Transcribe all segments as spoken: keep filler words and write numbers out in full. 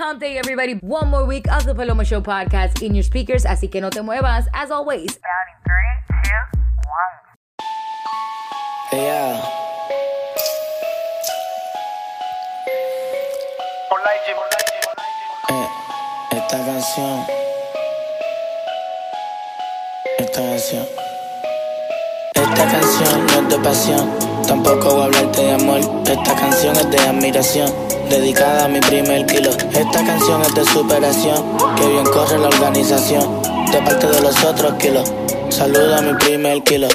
hump day, everybody. One more week of the Paloma Show podcast in your speakers, así que no te muevas, as always. Down in three, two, one. Yeah. Eh, esta canción, esta canción, esta canción no es de pasión, tampoco voy a hablarte de amor. Esta canción es de admiración, dedicada a mi primer kilo. Esta canción es de superación, que bien corre la organización, de parte de los otros kilos. Saluda a mi primer kilo.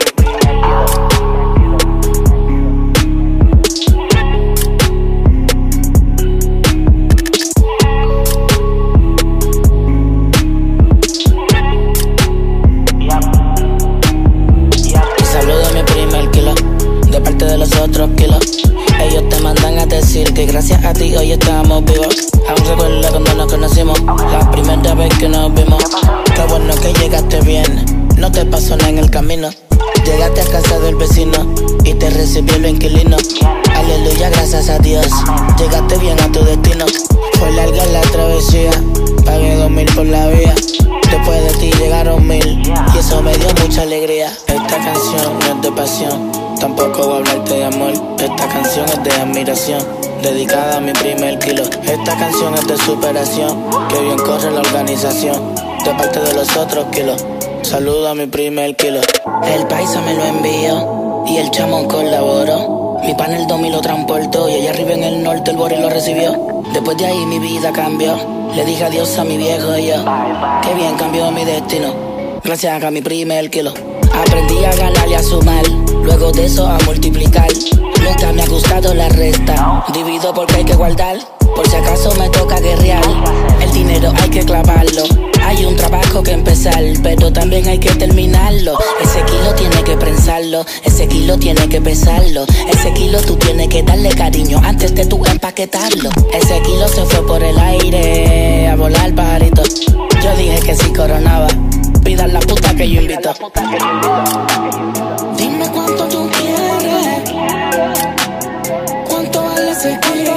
Otros kilos. Ellos te mandan a decir que gracias a ti hoy estamos vivos. Aún recuerdo cuando nos conocimos, la primera vez que nos vimos. Qué bueno que llegaste bien, no te pasó nada en el camino. Llegaste a casa del vecino y te recibió el inquilino. Aleluya, gracias a Dios, llegaste bien a tu destino. Fue larga la travesía, pagué dos mil por la vía. Después de ti llegaron mil y eso me dio mucha alegría. Esta canción no es de pasión, tampoco voy a hablarte de amor. Esta canción es de admiración, dedicada a mi primer kilo. Esta canción es de superación, que bien corre la organización, de parte de los otros kilos. Saluda a mi primer kilo. El paisa me lo envió y el chamón colaboró. Mi pana el domi lo transportó y allá arriba en el norte el bori lo recibió. Después de ahí mi vida cambió, le dije adiós a mi viejo y yo. Qué bien cambió mi destino, gracias a mi primer kilo. Aprendí a ganar y a sumar, luego de eso a multiplicar. Nunca me ha gustado la resta, divido porque hay que guardar, por si acaso me toca guerrear. El dinero hay que clavarlo, hay un trabajo que empezar, pero también hay que terminarlo. Ese kilo tiene que prensarlo, ese kilo tiene que pesarlo. Ese kilo tú tienes que darle cariño antes de tú empaquetarlo. Ese kilo se fue por el aire a volar pajarito. Yo dije que si coronaba, pidan la puta que yo invito. Dime cuánto tú quieres, cuánto vale ese kilo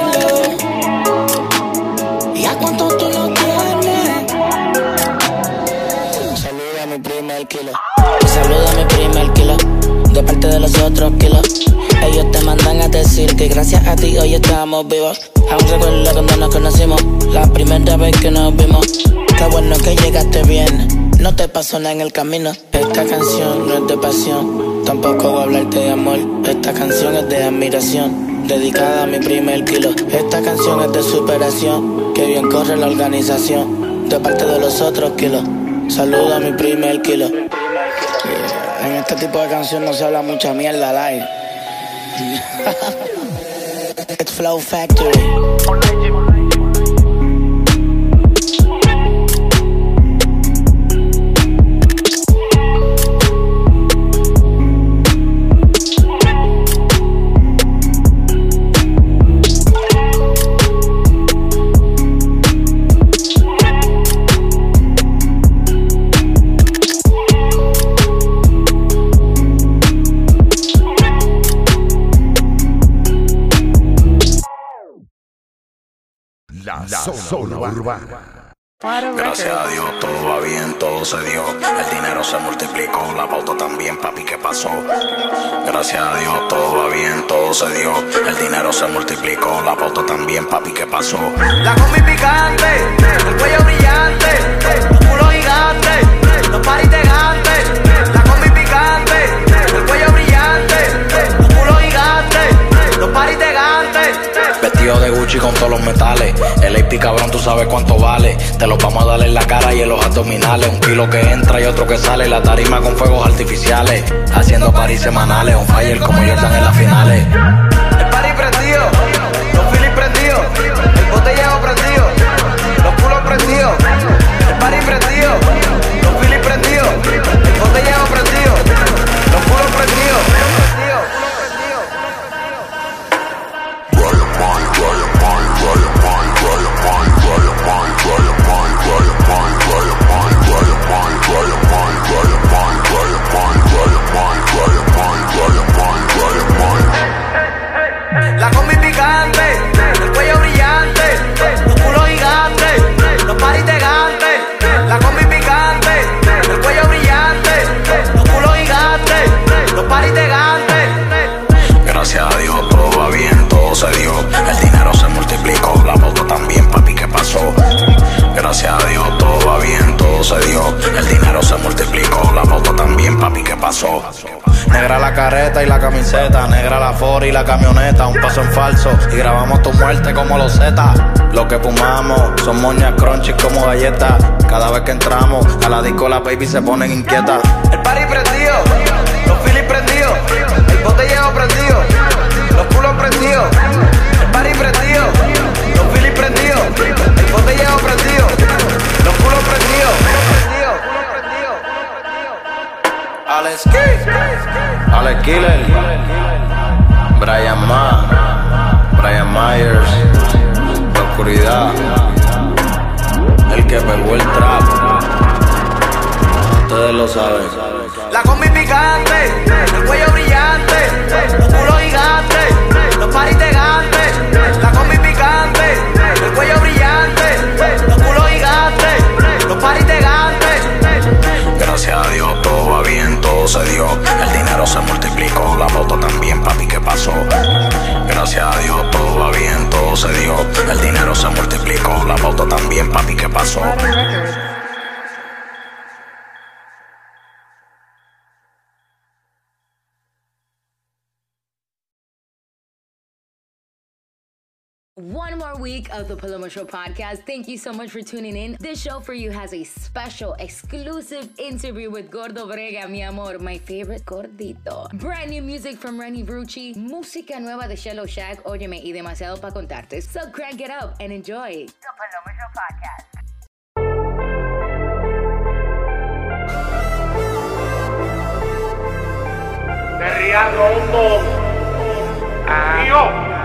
y a cuánto tú lo tienes. Saluda a mi primer kilo, saluda a mi primer kilo, de parte de los otros kilos. Ellos te mandan a decir que gracias a ti hoy estamos vivos. Aún recuerdo cuando nos conocimos, la primera vez que nos vimos. Qué bueno que llegaste bien, no te pasó nada en el camino. Esta canción no es de pasión, tampoco voy a hablarte de amor. Esta canción es de admiración, dedicada a mi primer kilo. Esta canción es de superación, que bien corre la organización, de parte de los otros kilos. Saluda a mi primer kilo. En este tipo de canción no se habla mucha mierda live. It's Flow Factory. La, la zona urbana. Gracias a Dios todo va bien, todo se dio. El dinero se multiplicó, la pauta también, papi, ¿qué pasó? Gracias a Dios todo va bien, todo se dio. El dinero se multiplicó, la pauta también, papi, ¿qué pasó? La combi picante, el cuello brillante, los culos gigantes, los paris gigantes. La combi picante, el cuello brillante, los culos gigantes, los paris gigantes. Vestido de Gucci con todos los metales. El A P cabrón, tú sabes cuánto vale. Te los vamos a dar en la cara y en los abdominales. Un kilo que entra y otro que sale. La tarima con fuegos artificiales. Haciendo paris semanales. Un fire como Jordan en las finales. El party prendido, los filis prendidos, el botellero prendido, los culos prendidos. El party prendido, los filis prendidos, el botellero prendido, los culos prendidos. La careta y la camiseta, negra la Ford y la camioneta, un paso en falso y grabamos tu muerte como los Z. Lo que fumamos son moñas crunchy como galletas. Cada vez que entramos a la disco las baby se ponen inquietas. El party prendido, los Phillies prendidos, el botellero prendido, los culos prendidos. El party prendido, los Phillies prendidos, el botellero prendido, los culos prendidos. Alex Kidd, Alex Killer, Brian Ma, Brian Myers, La Oscuridad, el que pegó el trap. Ustedes lo saben. La combi picante, el cuello brillante, los culos gigantes, los paris gigantes. La combi picante, el cuello brillante, los culos gigantes, los paris gigantes. Gracias a Dios todo va bien, todo se dio. El dinero se multiplicó, la foto también, papi, ¿qué pasó? Gracias a Dios todo va bien, todo se dio. El dinero se multiplicó, la foto también, papi, ¿qué pasó? One more week of the Paloma Show podcast. Thank you so much for tuning in. This show for you has a special, exclusive interview with Gordo Brega, mi amor, my favorite gordito. Brand new music from Renny Brucci, música nueva de Shello Shack, óyeme, y demasiado para contarte. So crank it up and enjoy. The Paloma Show Podcast. Derriando un dos. Mío.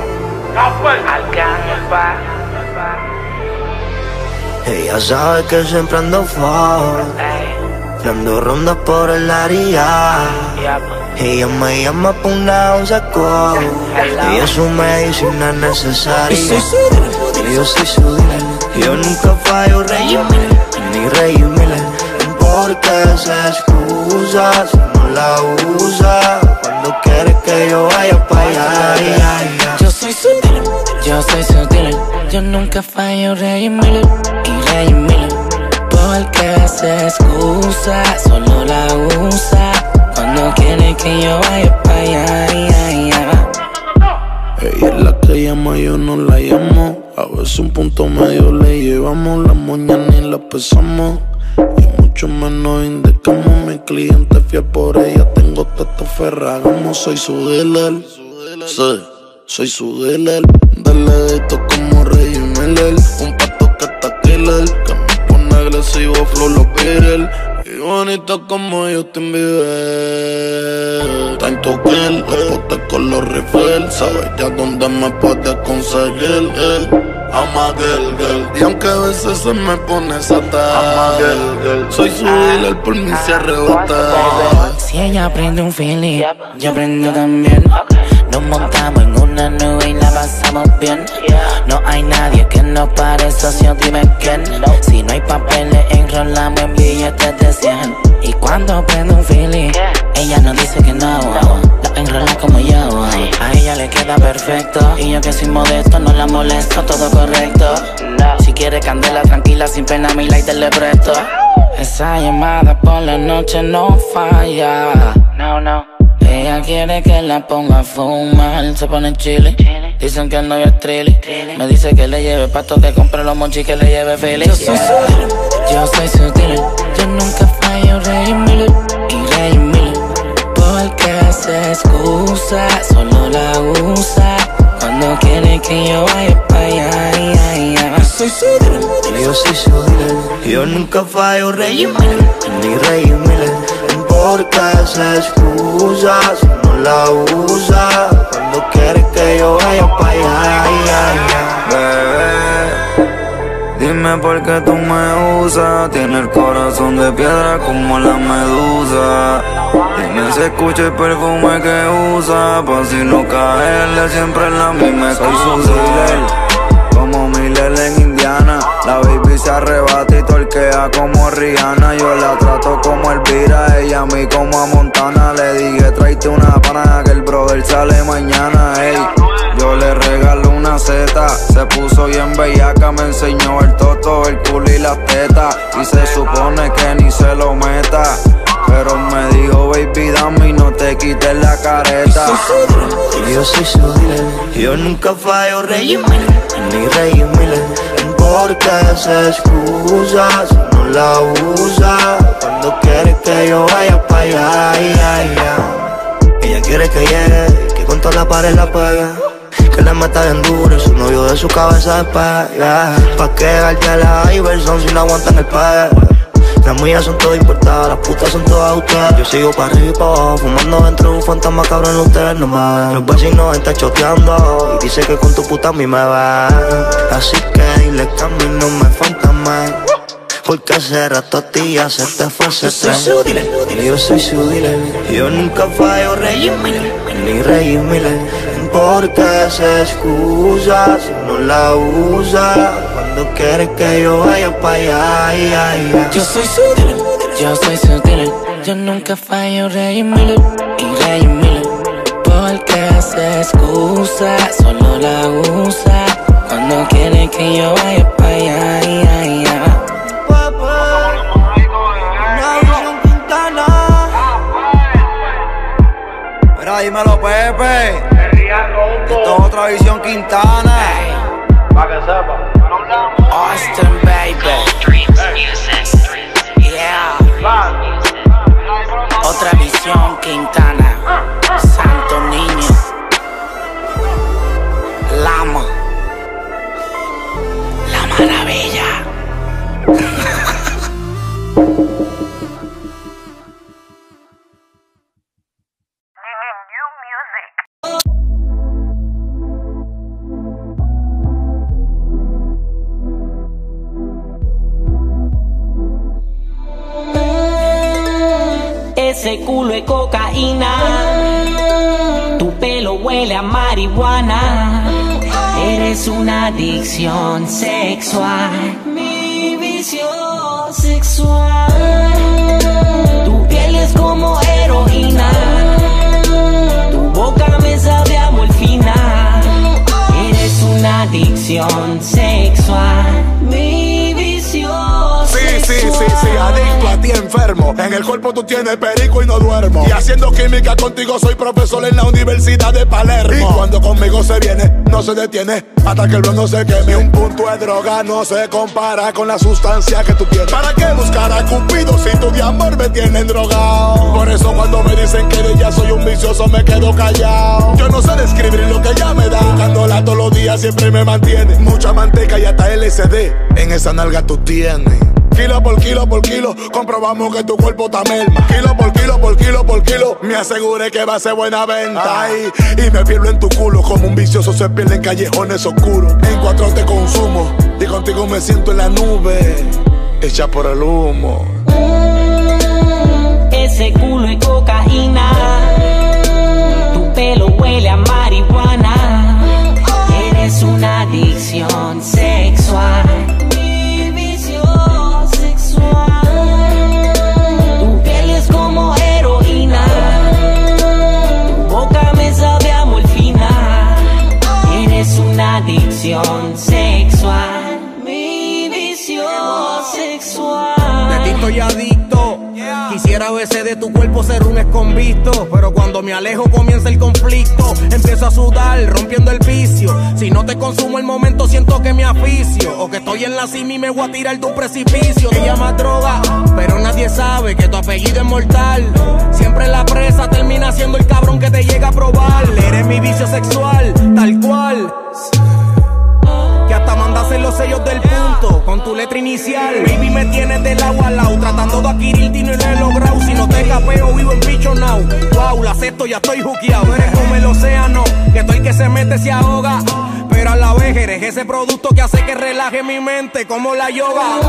Ella sabe que siempre ando full, dando rondas por el área. Ella me llama pa' una once call. Ella es su medicina necesaria. Y yo soy su dealer. Yo nunca fallo Rey Miller, ni Rey Miller. Porque se excusa si no la usa, cuando quiere que yo vaya pa' allá. Yo soy su dealer, yo soy su dealer. Yo nunca fallo Rey Miller y Rey Miller. Porque se excusa, solo la usa cuando quiere que yo vaya pa' allá. Ella es la que llama, yo no la llamo. A veces un punto medio le llevamos. Las moñas ni las pesamos, y mucho menos indicamos. Mi cliente fiel por ella, tengo teto ferragamo. Soy su dealer, sí, soy su dealer. Dale de esto como Rey Miller. Un pato que está killer, que me pone agresivo, flow los Beatles. Y bonito como Justin Bieber. Time to kill, los potes con los rifles. Sabes ya dónde me puedes conseguir, eh. I'm a girl, girl. Y aunque a veces se me pone sata, soy su dealer, por mí se arrebata. Si ella aprende un feeling, yo aprendo también. Nos montamos en una nube y la pasamos bien. No hay nadie que nos pare, socio, dime quién. Si no hay papeles, enrolamos en billetes de cien. Y cuando prende un feeling, ella no dice que no. La enrola como yo. A ella le queda perfecto, y yo que soy modesto no la molesto, todo correcto. Si quiere candela tranquila, sin pena mi lighter le presto. Esa llamada por la noche no falla. No, no. Ella quiere que la ponga a fumar, se pone chile. Dicen que el novio es trilly. Me dice que le lleve pasto, que compre los monchis, que le lleve feliz. Yo soy su dealer, yo soy su dealer. Yo nunca fallo Rey Miller y Rey Miller. Porque se excusa, solo la usa cuando quiere que yo vaya pa' allá. Yo soy su dealer, yo soy su dealer. Yo nunca fallo Rey Miller ni Rey Miller. Porque se excusa si no la usa cuando quiere que yo vaya pa' allá. Bebé, dime por qué tú me usas. Tiene el corazón de piedra como la medusa. Dime si escucha el perfume que usa, pa' si no caerle siempre en la misma. Soy su dealer, como Miller en Indiana. La baby se arrebata y torquea como Rihanna. Yo la trato como Elvira, ella a mí como a Montana. Le dije tráete una pana que el brother sale mañana. Ey, yo le regalo una zeta. Se puso bien bellaca, me enseñó el toto, el culo y las tetas. Y se supone que ni se lo meta. pero me dijo, baby, dame y no te quites la careta. Y yo soy su dealer. Yo nunca fallo, Rey Miller, ni Rey Miller. Porque se excusa si no la usa. Cuando quiere que yo vaya pa' allá, ay, ay, ay. Ella quiere que llegue, que con toda la pared la pegue, que le meta bien duro y su novio de su cabeza despega. Pa' que darte la Iverson si no aguantan el pegue. Las mías son todas importadas, las putas son todas ustedes. Yo sigo pa' arriba y pa' abajo, fumando dentro de un fantasma, cabrón, ustedes no me ven. Los vecinos están choteando y dice que con tu puta a mí me va. Así que dile que a mí no me fantasma, porque hace rato a ti ya se te fue ese tren. Yo soy su dealer, y yo soy su dealer. Yo nunca fallo, Rey Miller, ni Rey Miller. Porque se excusa si no la usa. Cuando quiere que yo vaya pa' allá, ay, ay, ay. Yo soy su dealer, yo soy su dealer. Yo nunca fallo, Rey Miller y Rey Miller. Porque se excusa, solo la usa. Cuando quiere que yo vaya pa' allá, ay, ay, ay. Mira, dímelo, Pepe. Esto es otra visión Quintana. Pa' que sepa. Austin, baby. Yeah. Otra visión Quintana. Santo Niño. Lama. La maravilla. Ese culo es cocaína, tu pelo huele a marihuana. Eres una adicción sexual, mi vicio sexual. Tu piel es como heroína, tu boca me sabe a morfina. Eres una adicción sexual, mi vicio Sí, sí, sí, sí, adicto a ti enfermo. En el cuerpo tú tienes perico y no duermo. Y haciendo química contigo soy profesor en la Universidad de Palermo. Y cuando conmigo se viene, no se detiene hasta que el blog no se queme. Un punto de droga no se compara con la sustancia que tú tienes. ¿Para qué buscar a Cupido si tú de amor me tienes drogado? Por eso cuando me dicen que de ella soy un vicioso me quedo callado. Yo no sé describir lo que ella me da. Buscándola todos los días siempre me mantiene. Mucha manteca y hasta L S D en esa nalga tú tienes. Kilo por kilo por kilo, comprobamos que tu cuerpo está merma. Kilo por kilo por kilo por kilo, me aseguré que va a ser buena venta. Ay, y me pierdo en tu culo como un vicioso se pierde en callejones oscuros. En cuatro te consumo y contigo me siento en la nube, hecha por el humo. Ese culo es cocaína, tu pelo huele a marihuana. Eres una adicción sexual, mi vicio sexual. Tu piel es como heroína, tu boca me sabe a morfina. Eres una adicción sexual, mi vicio sexual. De ti estoy adicto. Quisiera a veces de tu cuerpo ser un esconvisto, pero cuando me alejo comienza el conflicto. Empiezo a sudar, rompiendo el vicio. Si no te consumo el momento siento que me aficio, o que estoy en la cima y me voy a tirar de un precipicio. Te llamas droga, pero nadie sabe que tu apellido es mortal. Siempre la presa termina siendo el cabrón que te llega a probar. Eres mi vicio sexual, tal cual, que hasta mandaste los sellos del punto con tu letra inicial. Baby, me tienes del agua al lado, tratando de adquirir y no lo he logrado. Si no te capeo, vivo en bicho now. Wow, la acepto, ya estoy juqueado. Tú eres como el océano, que estoy que se mete, se ahoga, pero a la vez eres ese producto que hace que relaje mi mente, como la yoga.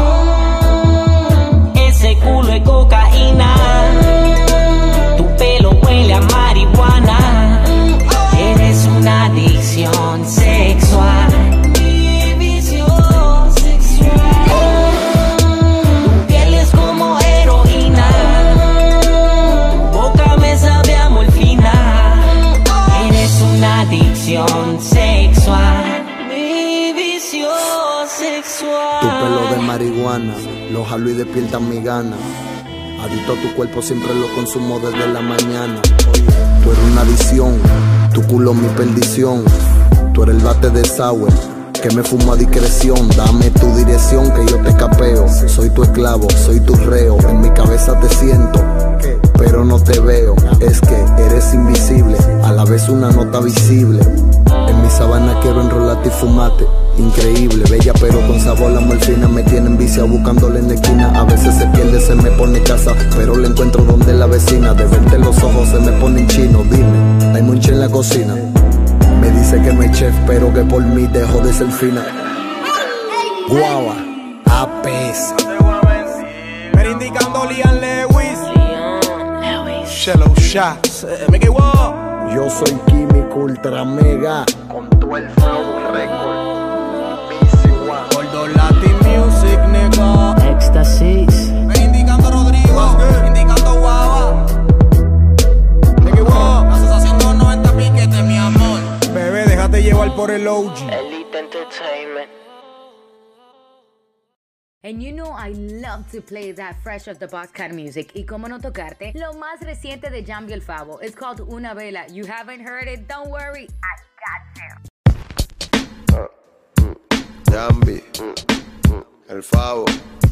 Ese culo es cocaína, tu pelo huele a marihuana. Eres una adicción sexual, mi vicio sexual. Tu piel es como heroína, tu boca me sabe a morfina. Eres una adicción sexual, mi vicio sexual. Tu pelo de marihuana, lo jalo y despiertan mi gana. Adicto a tu cuerpo, siempre lo consumo desde la mañana. Tú eres una adicción, tu culo mi perdición. Tú eres el bate de Sauer, que me fumo a discreción. Dame tu dirección que yo te capeo. Soy tu esclavo, soy tu reo. En mi cabeza te siento, pero no te veo. Es que eres invisible, a la vez una nota visible. En mi sabana quiero enrolarte y fumarte. Increíble, bella pero con sabor. La morfina me tienen vicia buscándole en la esquina. A veces se pierde, se me pone casa, pero le encuentro donde la vecina. De verte los ojos se me ponen chino. Dime, hay monche en la cocina. Me dice que no hay chef, pero que por mí dejo de ser fina. Guava, apes. Me indicando Liam Lewis. Shallow Shots. Me quedo. Yo soy químico ultra mega. Con tu el flow record. Gordo Latin Music, nigga. Éxtasis. Me indicando Rodrigo. Indicando Guava. Me quedo. Estás haciendo noventa piquetes, mi amor. Bebé, déjate llevar por el O G. Elite Entertainment. And you know I love to play that fresh off the box kind of music. Y como no tocarte, lo más reciente de Jambi el Favo. It's called Una Vela. You haven't heard it? Don't worry, I got you. Uh, mm, Jambi, mm, mm, el Favo.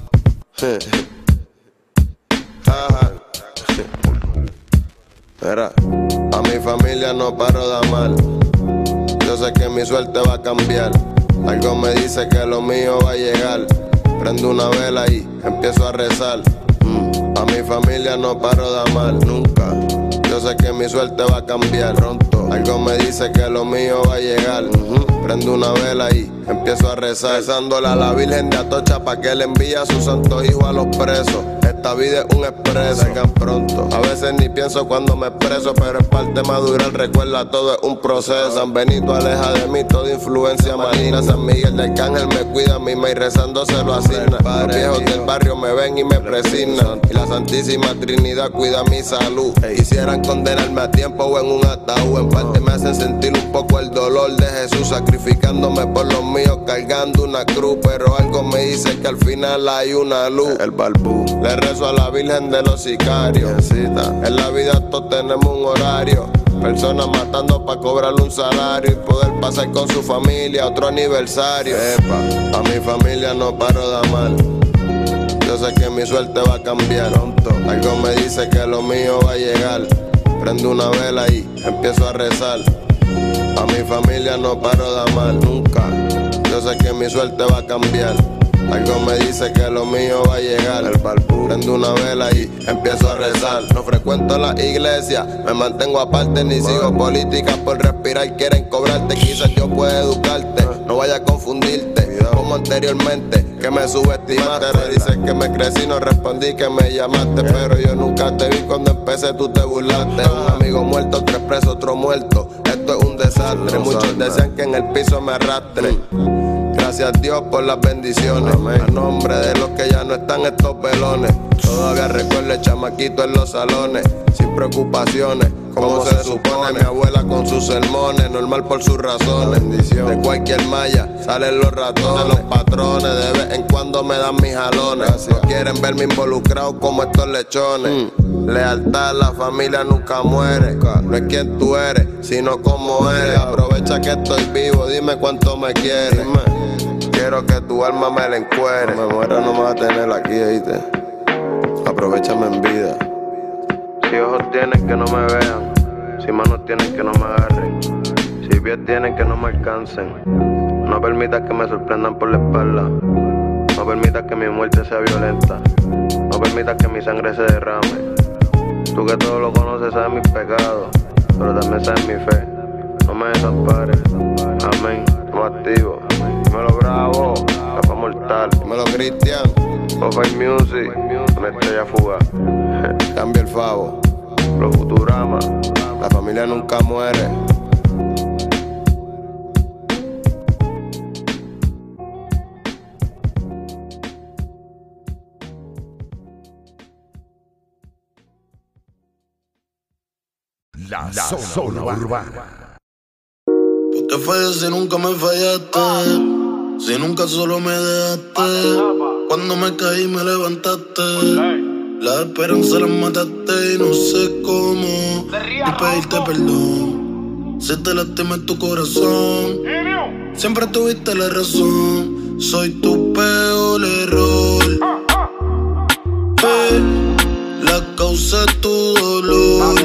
Mira, a mi familia no paro de amar. Yo sé que mi suerte va a cambiar. Algo me dice que lo mío va a llegar. Prendo una vela y empiezo a rezar. Mm. A mi familia no paro de amar nunca. Yo sé que mi suerte va a cambiar pronto. Algo me dice que lo mío va a llegar. Mm-hmm. Prendo una vela y empiezo a rezar. Rezándole a la Virgen de Atocha pa' que le envíe a su santo hijo a los presos. Esta vida es un expreso, salgan pronto. A veces ni pienso cuando me expreso, pero es parte madurar, recuerda todo es un proceso. San Benito aleja de mí toda influencia maligna. San Miguel de Arcángel me cuida a mí y rezando se lo asigna. Los viejos del barrio me ven y me presignan. Y la Santísima Trinidad cuida mi salud. Quisieran condenarme a tiempo o en un ataúd. En parte me hacen sentir un poco el dolor de Jesús, sacrificándome por los míos, cargando una cruz. Pero algo me dice que al final hay una luz. El balbú. Le rezo a la Virgen de los sicarios. En la vida todos tenemos un horario. Personas matando para cobrarle un salario y poder pasar con su familia otro aniversario. Epa, a mi familia no paro de amar. Yo sé que mi suerte va a cambiar pronto. Algo me dice que lo mío va a llegar. Prendo una vela y empiezo a rezar. A mi familia no paro de amar nunca. Yo sé que mi suerte va a cambiar. Algo me dice que lo mío va a llegar. El balbú. Prendo una vela y empiezo a rezar. No frecuento la iglesia, me mantengo aparte. Ni sigo política por respirar. Quieren cobrarte, quizás yo pueda educarte. No vaya a confundirte como anteriormente, que me subestimaste. Me dices que me crecí, no respondí que me llamaste. Pero yo nunca te vi cuando empecé, tú te burlaste. Un amigo muerto, tres presos, otro muerto. Esto es un desastre, muchos desean que en el piso me arrastre. Gracias a Dios por las bendiciones. Amén. A nombre de los que ya no están estos velones. Todavía recuerdo el chamaquito en los salones, sin preocupaciones, como se supone. Mi abuela con sus sermones, normal por sus razones. Bendición. De cualquier malla salen los ratones, los patrones. De vez en cuando me dan mis jalones. Gracias. No quieren verme involucrado como estos lechones. Mm. Lealtad a la familia nunca muere. No es quien tú eres, sino cómo eres. Aprovecha que estoy vivo, dime cuánto me quieres. Dime. Quiero que tu alma me la encuere. No me muera, no me va a tener aquí, ¿oíste? Aprovechame en vida. Si ojos tienen que no me vean, si manos tienen que no me agarren, si pies tienen que no me alcancen. No permitas que me sorprendan por la espalda. No permitas que mi muerte sea violenta. No permitas que mi sangre se derrame. Tú que todo lo conoces sabes mis pecados, pero también sabes mi fe. No me desampares, amén. No activo, dímelo Bravo, capa mortal, dímelo Cristian, Lo-Fi Music, una estrella fugaz. Cambia el Favo, los Futurama, la familia nunca muere. La, la zona, zona urbana. urbana. Te fallé si nunca me fallaste, si nunca solo me dejaste. Cuando me caí me levantaste. La esperanza la mataste y no sé cómo ni pedirte perdón. Si te lastimé tu corazón, siempre tuviste la razón. Soy tu peor error. Eh, la causa de tu dolor.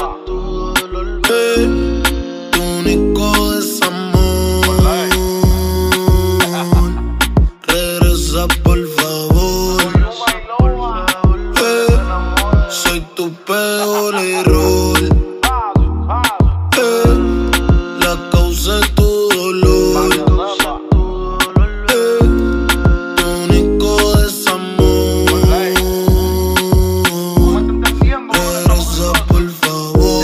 Eh, tu único desamor. Regresa por favor. Eh, soy tu peor error. Eh, la causa de tu dolor. Eh, tu único desamor. Regresa por favor.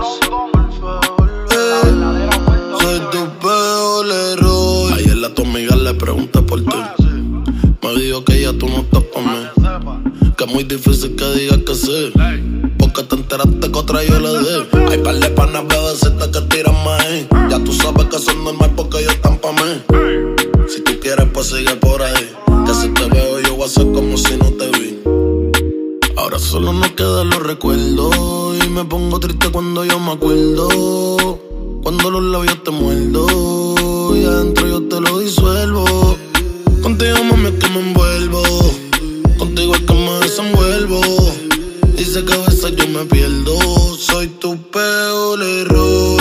Eh, soy tu peor error. Ayer la tu amiga le pregunté por ti. Me dijo que ya tú no estás pa' mí, que es muy difícil que digas que sí, porque te enteraste que otra yo le di. Hay par de panas bebecitas que tiran maíz. Ya tú sabes que son normal porque ellos están pa' mí. Si tú quieres pues sigue por ahí, que si te veo yo voy a hacer como si no te vi. Ahora solo nos quedan los recuerdos y me pongo triste cuando yo me acuerdo. Cuando los labios te muerdo y adentro yo te lo disuelvo. Contigo mami es que me envuelvo, contigo es que me desenvuelvo. Dice que a veces yo me pierdo. Soy tu peor error.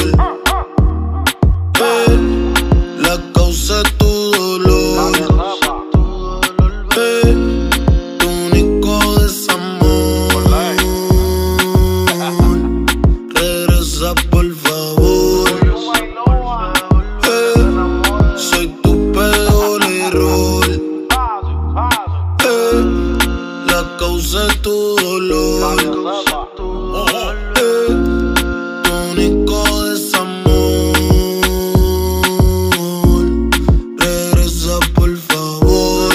Eh, la causa de tu dolor. Eh, tu único desamor. Regresa por favor. Eh, soy tu peor error. Eh, la causa de tu dolor. Eh, tu único desamor. Regresa por favor.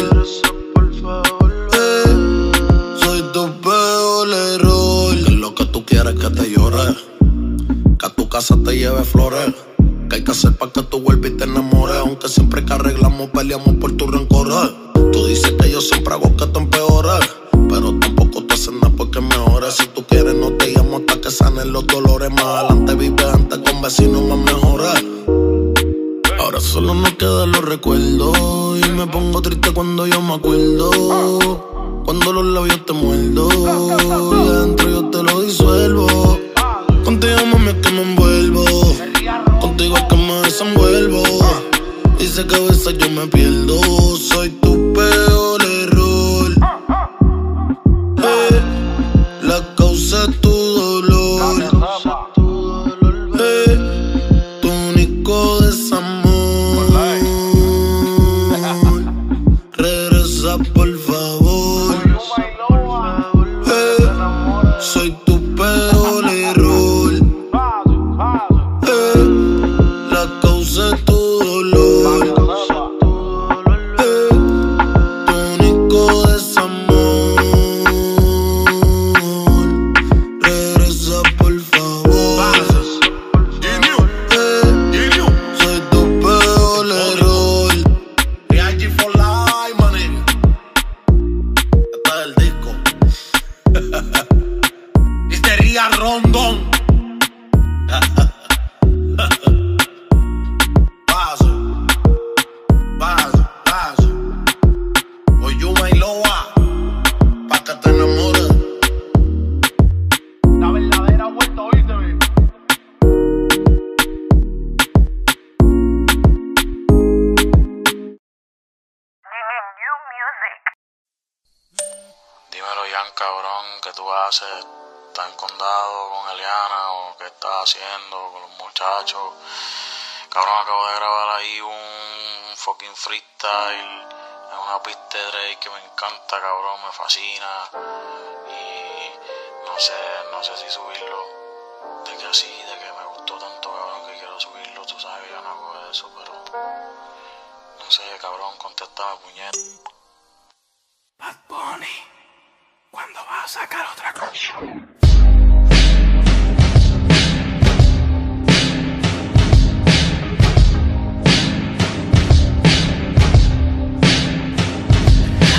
Eh, soy tu peor error. Que lo que tú quieres que te llore, que a tu casa te lleve flores, que hay que hacer para que tú vuelvas y te enamores. Aunque siempre que arreglamos peleamos por tu rencores. Tú dices que yo siempre hago que te empeores, pero tampoco te hacen nada porque mejores. Si tú quieres no te llamo hasta que sanen los dolores. Más adelante vive antes con vecinos más mejores. Ahora solo nos quedan los recuerdos y me pongo triste cuando yo me acuerdo. Cuando los labios te muerdo y adentro yo te lo disuelvo. Contigo mami es que me envuelvo, contigo es que me desenvuelvo. Dice que a veces yo me pierdo. Soy tu peor error. Eh, la causa de tu dolor. Eh, tu único desamor. Regresa por favor. Eh, soy tu peor error. Eh, la causa de tu dolor. Eh, tu único desamor. Regresa por favor. Eh, soy tu peor error. Real G for life, maní. Este es el disco. Histeria Rondón. Paso, paso, paso. Voy yo y Loa, pa' que te enamores. La verdadera vuelta, oíste, baby. Dímelo, Jan, cabrón, ¿qué tú haces? ¿Estás en condado con Eliana o qué estás haciendo con los muchachos? Cabrón, acabo de grabar ahí un fucking freestyle en una pista de Drake que me encanta, cabrón, me fascina. Y no sé, no sé si subirlo, de que así, de que me gustó tanto, cabrón, que quiero subirlo. Tú sabes que yo no hago eso, pero no sé, cabrón, contéstame, puñet. Bad Bunny, ¿cuándo vas a sacar otra canción?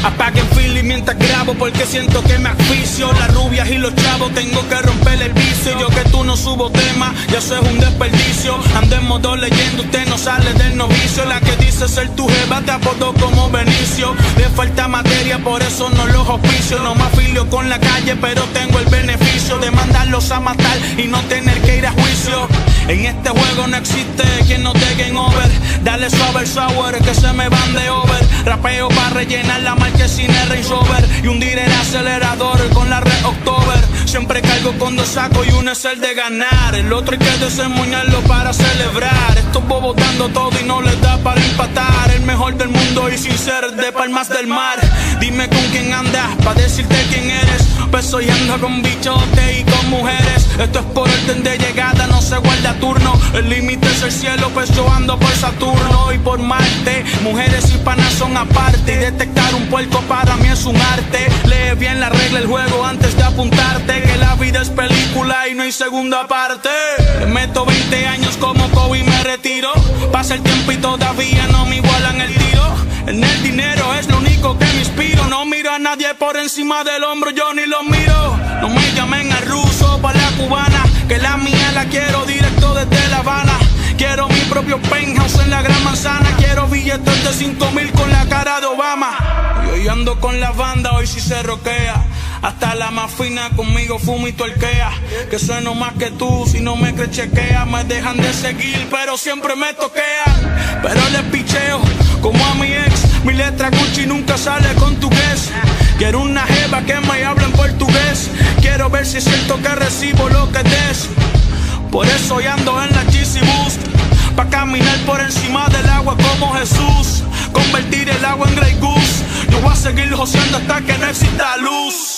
Apaguen Philly mientras grabo porque siento que me asfixio. Las rubias y los chavos tengo que romper el vicio. Yo que tú no subo tema, ya eso es un desperdicio. Ando en modo leyendo, usted no sale del novicio. La que dice ser tu jeva te apodó como Benicio. Le falta materia, por eso no los auspicio. No me afilio con la calle, pero tengo el beneficio de mandarlos a matar y no tener que ir a juicio. En este juego no existe quien no te game over. Dale suave sour que se me van de over. Rapeo para rellenar la marquesina Range Rover y hundir el acelerador con la Red October. Siempre cargo con dos sacos y uno es el de ganar. El otro hay que desemboñarlo para celebrar. Estos bobos dando todo y no les da para empatar. El mejor del mundo y sin ser de Palmas del Mar. Dime con quién andas pa' decirte quién eres. Peso y ando con bichotes y con mujeres. Esto es por orden de llegada, no se guarda turno. El límite es el cielo, pues yo ando por Saturno y por Marte. Mujeres y panas son aparte. Y detectar un puerco para mí es un arte. Lee bien la regla del juego antes de apuntarte. Que la vida es película y no hay segunda parte. Le meto veinte años como Kobe y me retiro. Pasa el tiempo y todavía no me igualan el tiro. En el dinero es lo único que me inspiro. No miro a nadie por encima del hombro, yo ni lo miro. No me llamen al ruso pa' la cubana, que la mía la quiero directo desde La Habana. Quiero mi propio penthouse en la Gran Manzana. Quiero billetes de cinco mil con la cara de Obama. Y hoy ando con la banda, hoy sí se roquea. Hasta la más fina conmigo fuma y tuerquea. Que sueno más que tú, si no me crees chequea. Me dejan de seguir, pero siempre me toquean. Pero les picheo, como a mi ex. Mi letra Gucci nunca sale con tu guess. Quiero una jeva que me hable en portugués. Quiero ver si es cierto que recibo lo que des. Por eso hoy ando en la Yeezy Boost, pa' caminar por encima del agua como Jesús. Convertir el agua en Grey Goose. Yo voy a seguir joseando hasta que no exista luz.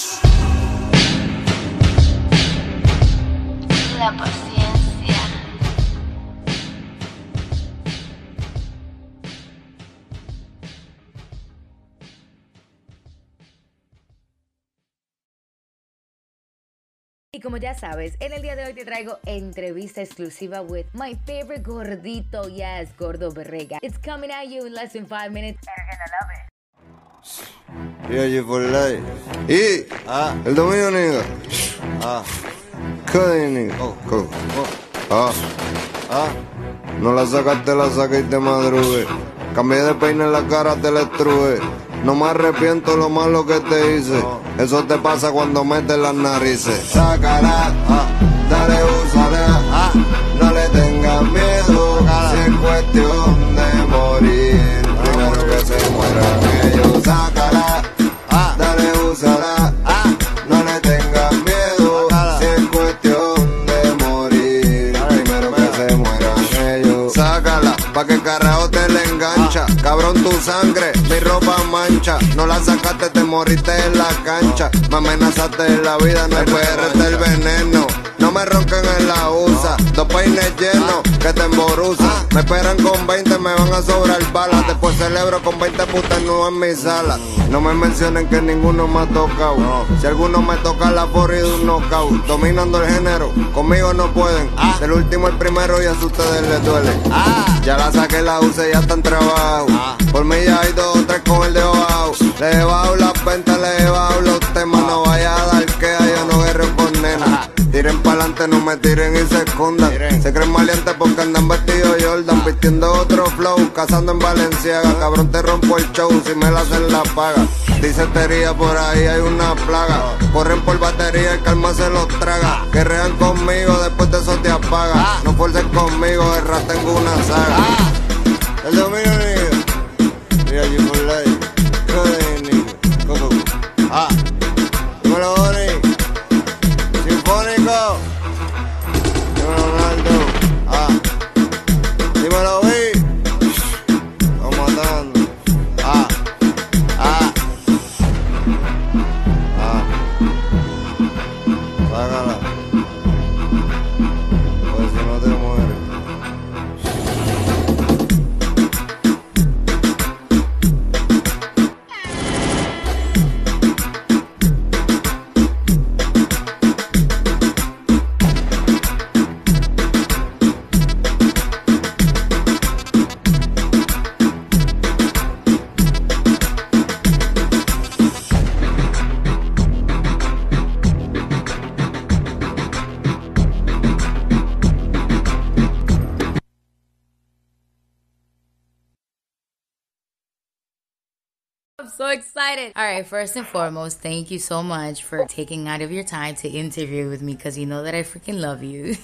La paciencia. Y como ya sabes, en el día de hoy te traigo entrevista exclusiva with my favorite gordito, yes, Gordo Berrega. It's coming at you in less than five minutes. Y allí por life. Y ah, el dominio nigga. Ah. ¿Qué nigga? Oh, oh, oh. Ah. Ah. No la sacaste, la saqué y te madrugué. Cambié de peine en la cara, te la estrujé. No me arrepiento lo malo que te hice. Eso te pasa cuando metes las narices. Sácala, ah, dale, úsala, ah, no le tengas miedo. Si es cuestión de morir, primero que se mueran ellos. Sácala, ah, dale, úsala, ah, no le tengas miedo. Si es cuestión de morir, primero que se mueran ellos. Sácala, pa' que el carajo te le engancha. Cabrón, tu sangre, mi ropa mancha. No la sacaste, te moriste en la cancha. Me amenazaste en la vida, no hay P R del veneno. No me ronquen en la usa. Dos peines llenos que te emboruzan. Me esperan con veinte, me van a sobrar balas. Después celebro con veinte putas nuevas en mi sala. No me mencionen que ninguno me ha tocado. Si alguno me toca la porra y de un knockout. Dominando el género, conmigo no pueden. Del último el primero y a ustedes les duele. Ya la saqué, la usé, ya están trabajo. Por mí ya hay dos o tres con el dedo bajo. Le he bajado las ventas, le he bajado los temas. No vaya a dar que yo no guerrero con nena. Tiren pa'lante, no me tiren y se escondan. Se creen maleantes porque andan vestidos Jordan. Vistiendo otro flow, cazando en Valenciaga. Cabrón, te rompo el show si me la hacen la paga. Disentería, por ahí hay una plaga. Corren por batería, el calma se los traga. Guerrean conmigo, después de eso te apaga. No forces conmigo, el rap tengo una saga. El dominio nigga. Y allí por life. Joder, nigga. Coco. Ah. Dímelo, Bonnie. Sinfónico. Dímelo, Ronaldo. Ah. Dímelo, B. Estamos matando. Ah. Ah. Ah. Sácala. Pues si no te mueres. I'm so excited. All right, first and foremost, thank you so much for taking out of your time to interview with me because you know that I freaking love you.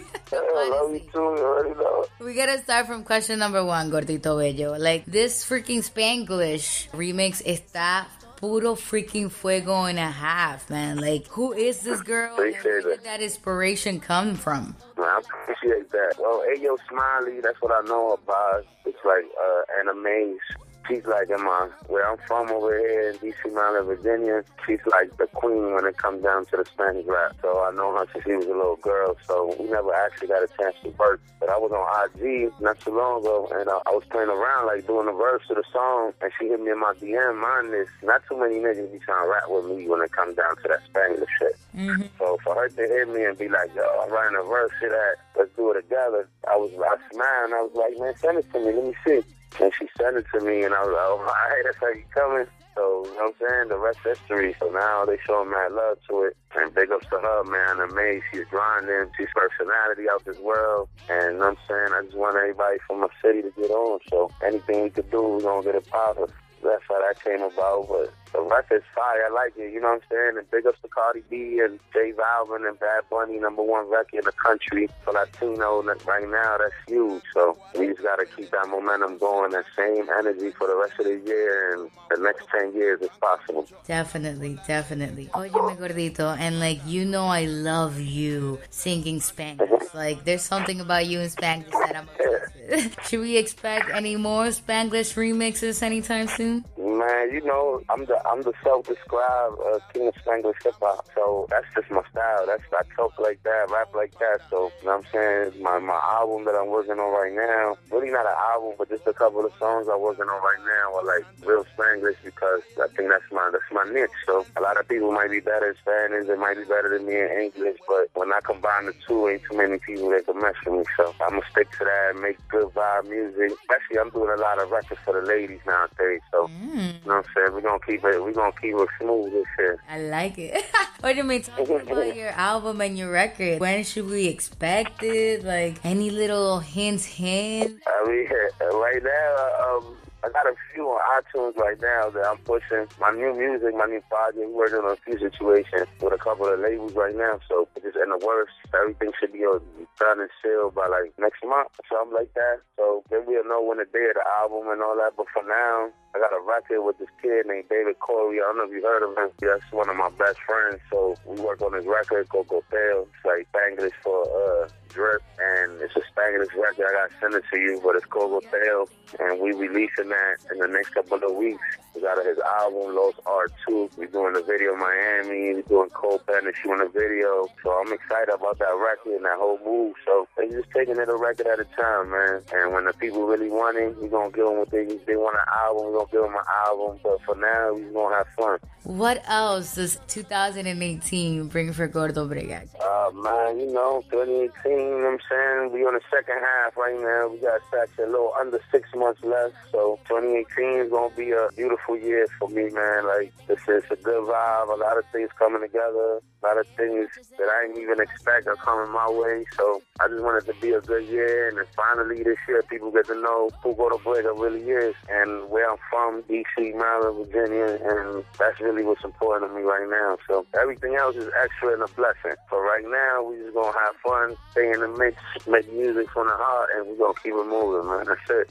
I love you too, you already know. We gotta start from question number one, Gordito Bello. Like, this freaking Spanglish remix está puro freaking fuego and a half, man. Like, who is this girl? Appreciate and where it. did that inspiration come from? Man, I appreciate that. Well, Ayo Smiley, that's what I know about. It's like uh, animes. She's like in my, where I'm from over here in D C, Maryland, Virginia, she's like the queen when it comes down to the Spanish rap. So I know her since she was a little girl, so we never actually got a chance to work. But I was on I G not too long ago, and uh, I was playing around, like doing the verse of the song, and she hit me in my D M, mind this, not too many niggas be trying to rap with me when it comes down to that Spanish shit. Mm-hmm. So for her to hit me and be like, yo, I'm writing a verse to that, let's do it together, I was, I smiled, and I was like, man, send it to me, let me see. And she sent it to me, and I was like, oh, all right, that's how you coming. So, you know what I'm saying? The rest history. So now they showing mad love to it. And big ups to her, man. Amazing. She's grinding. She's personality out this world. And, you know what I'm saying? I just want everybody from my city to get on. So anything we could do, we're going to get it poppin'. That's how that came about. But the record's fire. I like it. You know what I'm saying? And big ups to Cardi B and J Balvin and Bad Bunny, number one record in the country for Latino. Right now, that's huge. So we just got to keep that momentum going, that same energy for the rest of the year and the next ten years if possible. Definitely, definitely. Óyeme, Gordito, and like, you know I love you singing Spanglish. Like, there's something about you in Spanglish that I'm obsessed with. Should we expect any more Spanglish remixes anytime soon? Man, you know, I'm the I'm the self-described uh, king of Spanglish hip-hop, so that's just my style. That's I talk like that, rap like that, so, you know what I'm saying? My, my album that I'm working on right now, really not an album, but just a couple of songs I'm working on right now are like real Spanglish because I think that's my that's my niche. So a lot of people might be better in Spanish, they might be better than me in English, but when I combine the two, ain't too many people that can mess with me, so I'm going to stick to that and make good vibe music. Especially, I'm doing a lot of records for the ladies nowadays, so... Mm. You know what I'm saying? We're going to keep it, we're going to keep it smooth this year. I like it. Wait a minute, talking about your album and your record, when should we expect it? Like, any little hints, hints? I mean, right now, um, I got a few on iTunes right now that I'm pushing. My new music, my new project, we're working on a few situations with a couple of labels right now, so it's in the works. Everything should be done and sealed by like next month or something like that. So then we'll know when the day of the album and all that, but for now, I got a record with this kid named David Corey. I don't know if you heard of him. That's one of my best friends. So we work on his record called Goteo. It's like Spanglish for uh, drip, and it's a Spanglish record. I got to send it to you, but it's called Goteo, and we releasing that in the next couple of weeks. We got his album, Lost R two. We're doing the video in Miami. We're doing Copen and shooting a video. So I'm excited about that record and that whole move. So they're just taking it a record at a time, man. And when the people really want it, we're going to give them what they need. They want an album, we're going to give them an album. But for now, we're going to have fun. What else does two thousand eighteen bring for Gordo Brega? Uh, man, you know, twenty eighteen, you know what I'm saying? We on the second half right now. We got actually a little under six months left. So twenty eighteen is going to be a beautiful year for me, man. Like, this is a good vibe. A lot of things coming together. A lot of things that I didn't even expect are coming my way. So I just want it to be a good year. And then finally this year, people get to know who Gordo Brega really is and where I'm from, D C, Maryland, Virginia. And that's really what's important to me right now. So everything else is extra and a blessing. So right now, we just going to have fun, stay in the mix, make music from the heart, and we're going to keep it moving, man. That's it.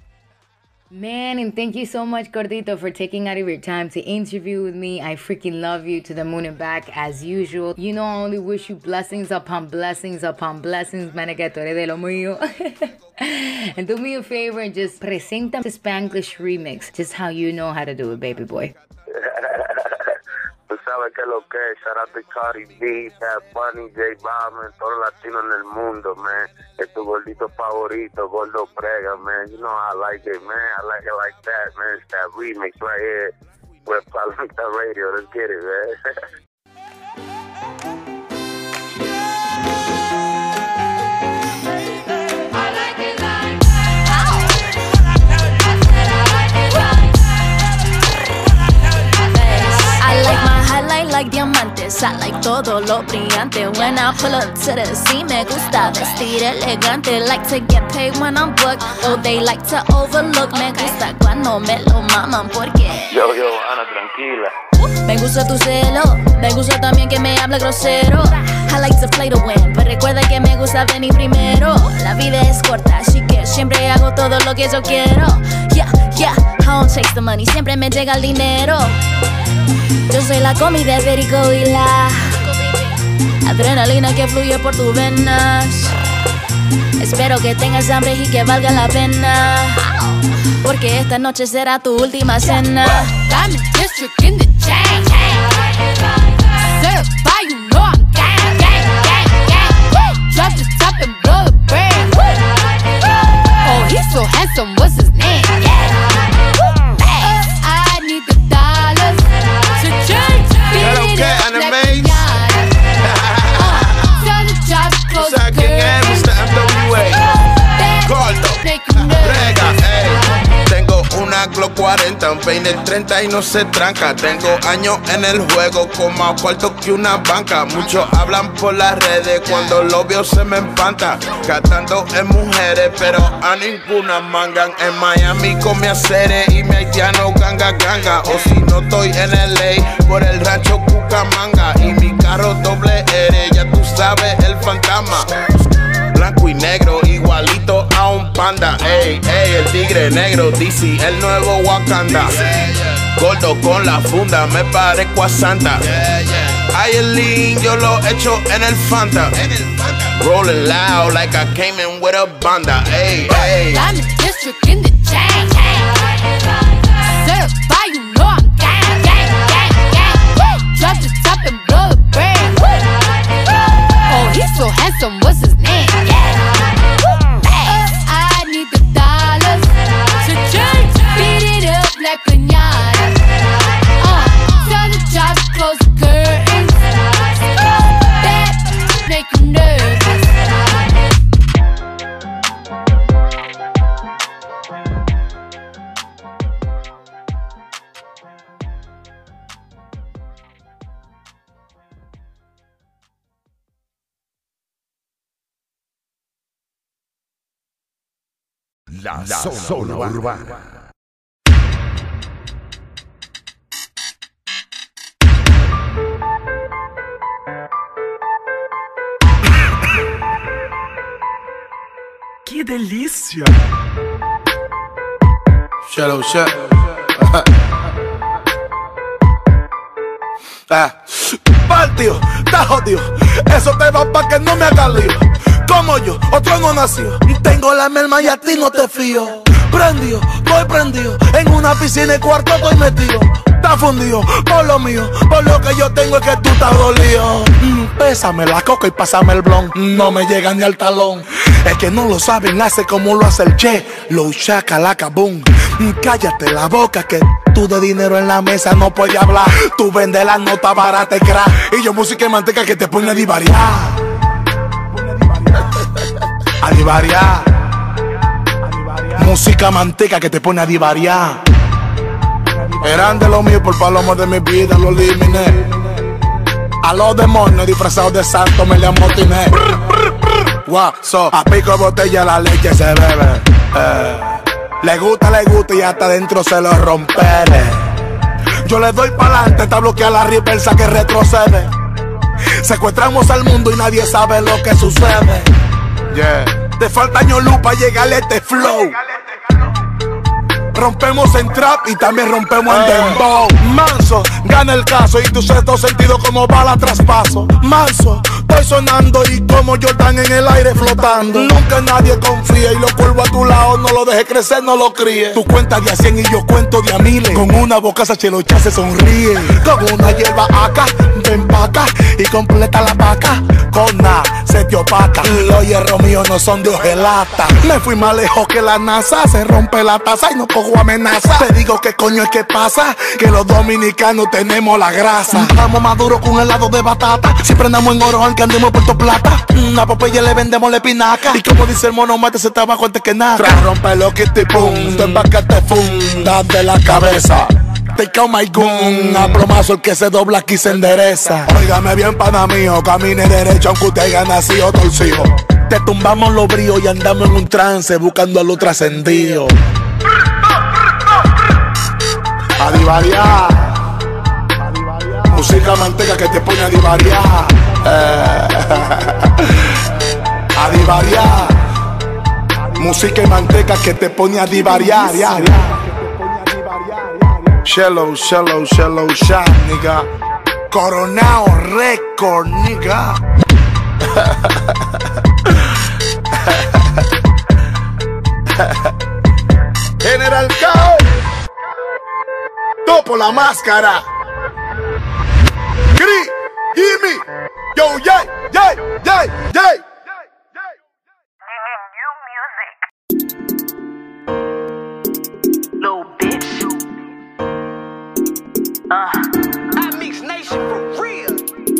Man, and thank you so much, Gordito, for taking out of your time to interview with me. I freaking love you to the moon and back as usual. You know, I only wish you blessings upon blessings upon blessings, man, que tú eres de lo mío. And do me a favor and just presenta the Spanglish remix, just how you know how to do it, baby boy. Tú sabes que lo que es. Shout out to Cardi B, Bad Bunny, J Balvin, todo latino en el mundo, man. Es tu gordito favorito, Gordo Brega, man. You know how I like it, man. I like it like that, man. It's that remix right here with Palomita Radio. Let's get it, man. I like my highlight like diamantes. I like todo lo brillante. When I pull up to the scene, me gusta vestir elegante. Like to get paid when I'm booked, though they like to overlook. Me gusta cuando me lo maman porque Yo, yo, Ana, tranquila. me gusta tu celo, me gusta también que me hable grosero. I like to play to win, pero recuerda que me gusta venir primero. La vida es corta, así que siempre hago todo lo que yo quiero. Yeah, yeah, I don't chase the money, siempre me llega el dinero. Yo soy la comida de Perico y la adrenalina que fluye por tus venas. Espero que tengas hambre y que valga la pena, porque esta noche será tu última cena. Diamond District in the chain. Certified, you know I'm gang, gang, gang, gang. Drop the top and blow the brand. Oh, he's so handsome, what's his name? I need the dollars to change. Claro que Anime. Tell the job to close the ¿Quién es? mister M W A. Gordo. Brega, ey. Tengo una Glock cuarenta, un peine treinta y no se tranca. Tengo años en el juego con más cuartos que una banca. Muchos hablan por las redes, cuando lo veo se me espanta. Gastando en mujeres, pero a ninguna mangan. En Miami con mi acere y mi haitiano ganga ganga. O si no estoy en L A, por el rancho Cucamonga. Y mi carro doble R, ya tú sabes, el fantasma. Blanco y negro, igualito a un panda. Ey, ey, el tigre negro, D C, el nuevo Wakanda. Gordo con la funda, me parezco a Santa. Ay, el lean, yo lo echo en el Fanta. Rolling loud like I came in with a banda. Ey, ey. Diamond District in the chain. Certified, you know I'm gang, gang, gang, gang. Drop the top and blow the brand. Oh, he's so handsome, what's his name? I need the dollars to change. Beat it up like piñata. Uh, tell the job to close the curtains. That make you nervous. La, La zona, zona urbana. urbana. ¡Qué delicia! Shallow shot. Ah. Partido, está jodido. Eso te va pa' que no me haga lío. Como yo, otro no nació. Tengo la merma y a ti no te fío. Prendido, estoy prendido. En una piscina y cuarto estoy metido. Está fundido por lo mío. Por lo que yo tengo es que tú estás dolido. Mm, pésame la coca y pásame el blon. No me llega ni al talón. Es que no lo saben, hace como lo hace el Che. Lo chaca la boom. Mm, cállate la boca que tú de dinero en la mesa no puedes hablar. Tú vendes la nota barata y crack. Y yo música y manteca que te pone a divariar. A divariar. Música manteca que te pone a divariar. Eran de lo mío por palomo de mi vida, lo eliminé. A los demonios disfrazados de santo me le amotiné. Wow, so, a pico de botella la leche se bebe. Eh, le gusta, le gusta y hasta dentro se lo romperé. Yo le doy pa'lante, está bloqueada la reversa que retrocede. Secuestramos al mundo y nadie sabe lo que sucede. Yeah. Te falta año luz para llegarle a este flow. Rompemos en trap y también rompemos en dembow. Manso, gana el caso y tu sexto sentido como bala traspaso. Manso, estoy sonando y como Jordan en el aire flotando. Nunca nadie confía y lo cuelgo a tu lado. No lo dejes crecer, no lo críes. Tú cuentas de a cien y yo cuento de a miles. Con una boca sachelocha se sonríe. Con una hierba acá, ven pa' acá y completa la vaca. Con nada se te opaca. Los hierros míos no son de hojelata. Me fui más lejos que la NASA. Se rompe la taza y no cojo amenaza. Te digo que coño es que pasa, que los dominicanos tenemos la grasa. Estamos maduros con helado de batata. Siempre andamos en oro aunque andemos por Puerto Plata. A Popeye le vendemos la espinaca. Y como dice el mono, mate ese tabaco antes que nada. Tras rompe lo que te pum, te empacate funda de la cabeza. take out my gun. A plomazo el que se dobla aquí se endereza. Óigame bien, pana mío, camine derecho aunque usted haya nacido torcido. Te tumbamos los bríos y andamos en un trance buscando a lo trascendido. A divariar. Música manteca que te pone a divariar. Eh. A divariar. Música y manteca que te pone a divariar. Ya, ya. Shallow, shallow, shallow, shot, nigga. Coronao Record, nigga. General Cao. Topo la máscara. Gri, Jimmy. Yo, yay, yay, yay, yay. Little bitch. Uh, I mix nation for real.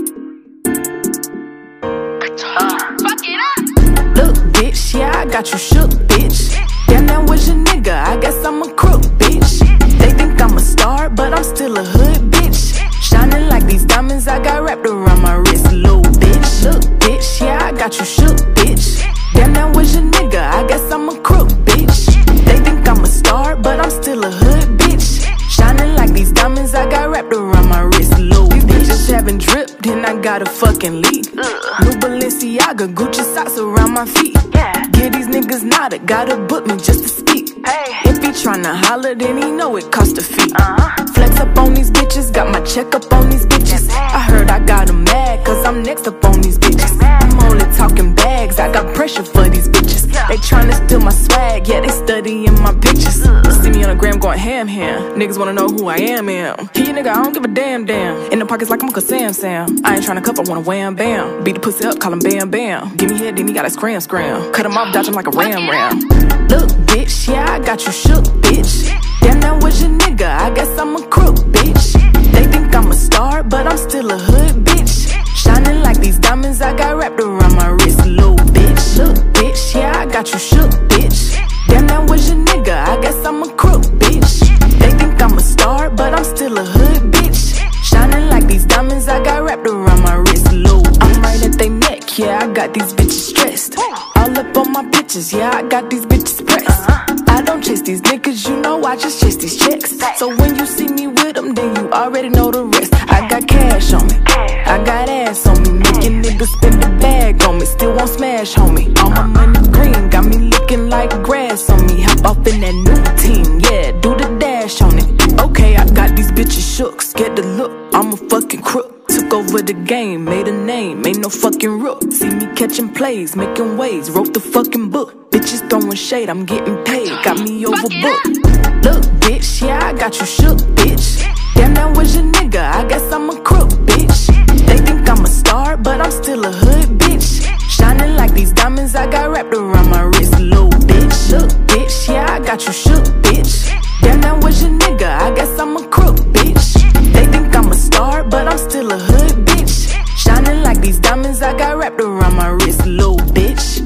Uh, fuck it up. Look, bitch, yeah, I got you shook, bitch. Damn, that was your nigga. I guess I'm a crook, bitch. They think I'm a star, but I'm still a hood, bitch. Shining like these diamonds I got wrapped around my wrist, little bitch. Look, bitch, yeah, I got you shook, bitch. Damn, that was your nigga. I guess I'm a crook, bitch. They think I'm a star, but I'm still a hood, bitch. Shining like these diamonds I got wrapped around my wrist, little bitch. These bitches haven't dripped, then I got a fucking leak. New Balenciaga, Gucci socks around my feet. Yeah, these niggas nada, gotta book me just to speak. Hey. If he tryna holler, then he know it cost a fee. Uh-huh. Flex up on these bitches, got my check up on these bitches. I heard I got them mad, cause I'm next up on these bitches. I'm only talking bags, I got pressure for these bitches. They tryna steal my swag, yeah, they studying my pictures. See me on the gram going ham ham. Niggas wanna know who I am, am. He nigga, I don't give a damn damn. In the pockets like I'm Uncle Sam Sam. I ain't tryna cuff, I wanna wham bam. Beat the pussy up, call him bam bam. Give me head, then he gotta scram scram. Cut him off, dodge him like a ram ram. Look, bitch, yeah, I got you shook, bitch. Damn, that was your nigga, I guess I'm a crook, bitch. They think I'm a star, but I'm still a hood, bitch. Shining like these diamonds I got wrapped around my wrist, little bitch. Look, bitch, yeah, I got you shook, bitch. Damn, that was your nigga, I guess I'm a crook, bitch. They think I'm a star, but I'm still a hood, bitch. Shining like these diamonds I got wrapped around my wrist, little bitch. I'm right at they neck, yeah, I got these bitches stressed. All up on my pictures, yeah, I got these bitches pressed. I don't chase these niggas, you know I just chase these checks. So when you see me with them, then you already know the rest. I got cash on me, I got ass on me. Making niggas spend the bag on me, still won't smash, homie. All my money green, got me looking like grass on me. Hop off in that new team, yeah, do the dash on it. Okay, I got these bitches shook, scared to look, I'm a fucking crook. Took over the game, made a name, ain't no fucking rook. See me catching plays, making waves, wrote the fucking book. Bitches throwing shade, I'm getting paid, got me overbooked. Look, bitch, yeah, I got you shook, bitch. Damn, that was your nigga, I guess I'm a crook, bitch. They think I'm a star, but I'm still a hood, bitch. Shining like these diamonds I got wrapped around my wrist, little bitch. Look, bitch, yeah, I got you shook, bitch. Damn, that was your nigga, I guess I'm a crook, bitch. They think I'm a star, but I'm still a hood, bitch. Shining like these diamonds I got wrapped around my wrist, little bitch.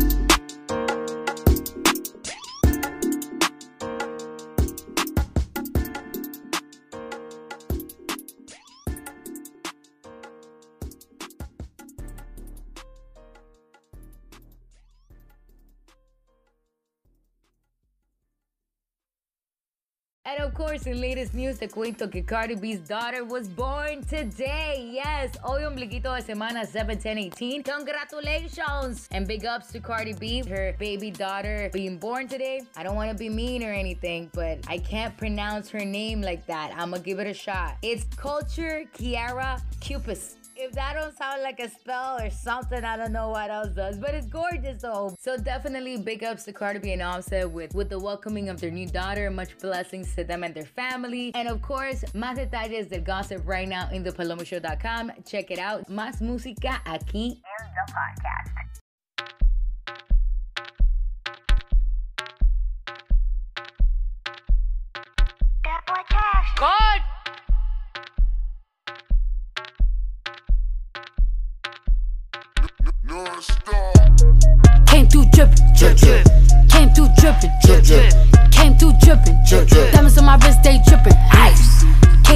And of course, in latest news, te cuento que Cardi B's daughter was born today. Yes, hoy ombliguito de semana, seven ten eighteen. Congratulations! And big ups to Cardi B, her baby daughter being born today. I don't want to be mean or anything, but I can't pronounce her name like that. I'm gonna give it a shot. It's Culture Kiara Cupis. If that don't sound like a spell or something, I don't know what else does, but it's gorgeous though. So definitely big ups to Cardi B and Offset with, with the welcoming of their new daughter. Much blessings to them and their family. And of course, más detalles del gossip right now in the paloma show dot com. Check it out. Más música aquí in the podcast. That boy Cash. God! Came through drippin', drip, drip. Came through drippin', drip, drip. Came through drippin', drip, drip. Diamonds on my wrist, they drippin', ice.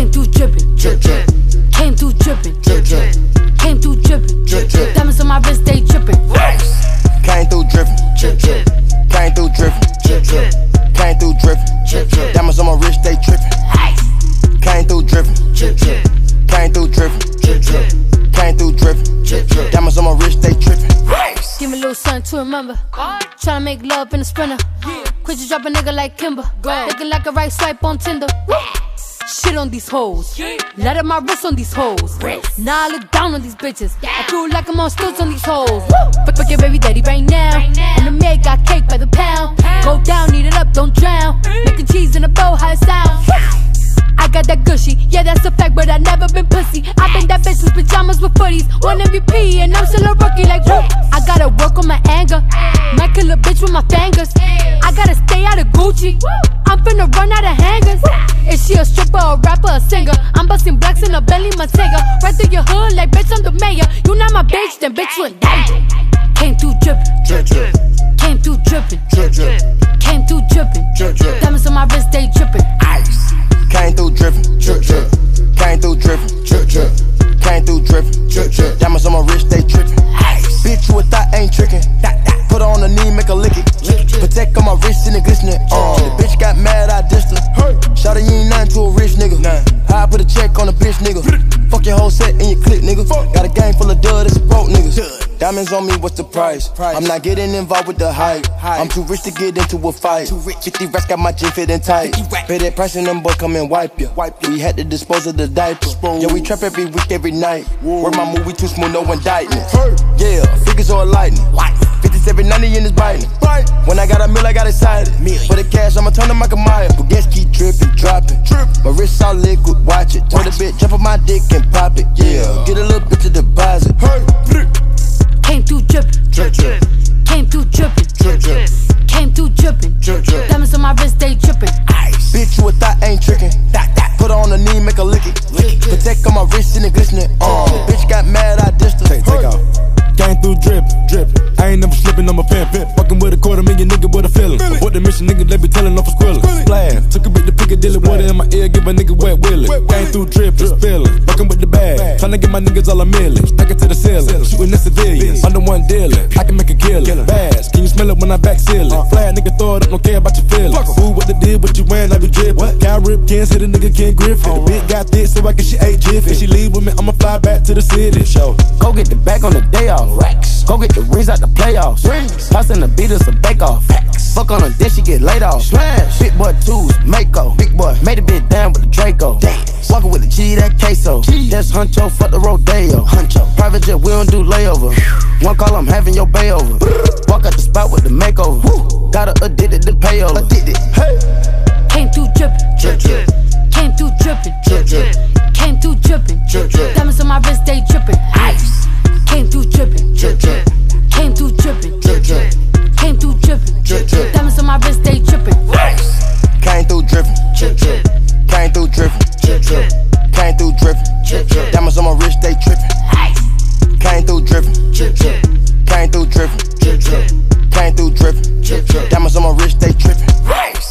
remember. Tryna make love in a sprinter. Quit you drop a nigga like Kimber. Looking like a right swipe on Tinder. Shit on these hoes. Let up my wrist on these hoes. Now I look down on these bitches. I feel like I'm on stilts on these hoes. Fuck, fuck your baby daddy right now. And the maid got cake by the pound. Go down, eat it up, don't drown. Making cheese in a bow, how it sound. I got that gushy, yeah that's a fact, but I never been pussy. I been that bitch with pajamas with footies, one M V P and I'm still a rookie like whoop. I gotta work on my anger, might kill a bitch with my fingers. I gotta stay out of Gucci, I'm finna run out of hangers. Is she a stripper, a rapper, a singer? I'm busting blacks in a Bentley Montega. Right through your hood like bitch I'm the mayor. You not my bitch, then bitch you a danger. Came through drippin', drip drip. Came through drippin', drip drip. Came through drippin', drip drip. Diamonds on my wrist, they drippin'. Ice. Came through drippin', drip drip. Came through drippin', drip drip. Came through drippin', drip drip. Diamonds on my wrist, they drippin'. Ice. Bitch, you a thought ain't trickin'. Put her on the knee, make her lick it. Protect on my wrist and it glistening. Uh, the bitch got mad, I dissed her. Shawty, you ain't nothing to a rich nigga. How I put a check on a bitch nigga. Fuck your whole set and your clique nigga. Got a gang full of dud, it's a broke niggas. Diamonds on me, what's the price? I'm not getting involved with the hype. I'm too rich to get into a fight. fifty racks got my jean fitting tight. Pay that price and them boys come and wipe ya. We had to dispose of the diaper. Yeah, we trap every week, every night. Word my movie too smooth, no indictment. Yeah, figures all lightning. fifty-seven ninety in his biting. When I got a meal, I got excited. For the cash, I'ma turn to Michael Myers. But gas keep dripping, dropping. My wrist all liquid, watch it. Told a bitch, jump on my dick and pop it. Yeah, get a little bit to deposit. Came through drippin', drip drip. Came through drippin', drip drip. Came through drippin', drip drip. Diamonds on my wrist, they drippin'. Ice. Bitch, you a thought ain't trickin'. Put her on the knee, make her lick it. Protect on my wrist and it glistening. Uh, the bitch got mad, I dissed her. Take, take off. Came through drippin', drippin'. I ain't never slippin', I'm a fan fit. Fuckin' with a quarter million nigga with a feeling. What the mission nigga, they be tellin' off a squillin'. Splash, took a bit to Piccadilly, water in my ear, give a nigga wet willy. Came through drippin', spillin', fuckin' with the bag. Tryna get my niggas all a million. Stack it to the ceiling, shootin' the civilians. Under one dealing, I can make a killin'. Bass, can you smell it when I back sealin'? Flat nigga throw it up, don't care about your feelings. Who what the deal, what you wearin', I be drippin'. Cow rip, can't say the nigga can't grip it. The bitch got thick, so I guess she ate jiffy. If she leave with me, I'ma fly back to the city. Show. Go get the bag on the day off. Racks. Go get the rings out the playoffs. Rings. Tossing the beaters a bake off. Facts. Fuck on her, then she get laid off. Smash. Big boy twos, Mako. Big boy made a bit down with the Draco. Dance. Walking with the G, that queso. G. That's Huncho, fuck the Rodeo. Huncho. Private jet, we don't do layover. One call, I'm having your bay over. Walk out the spot with the makeover. Woo. Got her addicted to payola. Addicted. Hey. Came through drippin', drip drip. Came through drippin', drip drip. Came through drippin', drip drip. Diamonds on my wrist, they drippin'. Ice. Came through drippin', drip drip. Came through drippin', drip drip. Came through drippin', drip drip. Diamonds on my wrist, they drippin'. Ice. Came through drippin', drip drip. Came through drippin', drip drip. Came through drippin', drip drip. Diamonds on my wrist, they drippin'. Ice. Came through drippin', drip drip. Came through drippin', drip drip. Came through drippin', drip drip. Diamonds on my wrist, they drippin'. Ice.